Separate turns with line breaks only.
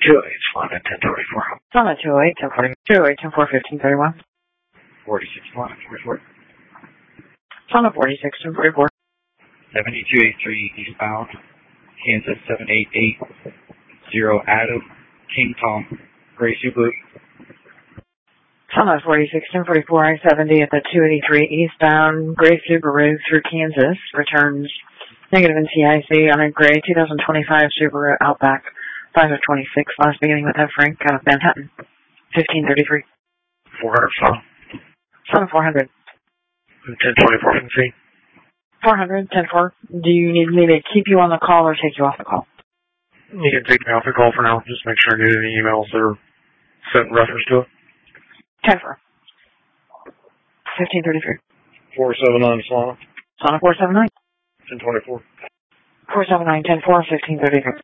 208, Swan at 1024.
Swan at 208, 1040, 208, 10-4, 1531.
46, Swan at 44.
Swan at 46, 1044.
7283 eastbound, Kansas 7880 Adam, King Tom, Gray Subaru.
Swan at 46, 1044, I-70 at the 283 eastbound, Gray Subaru through Kansas, returns negative NCIC on a gray 2025 Subaru Outback, 5 of 26, last beginning with F. Frank out of Manhattan, 1533.
400, Swan.
Swan at 400.
1024 from C.
400, 10-4. Do you need me to keep you on the call or take you off the call?
You can take me off the call for now. Just make sure I get any emails that are sent in reference to it.
10-4. 1533.
479, Swan.
Swan at 479.
1024.
479, 10-4, 1533.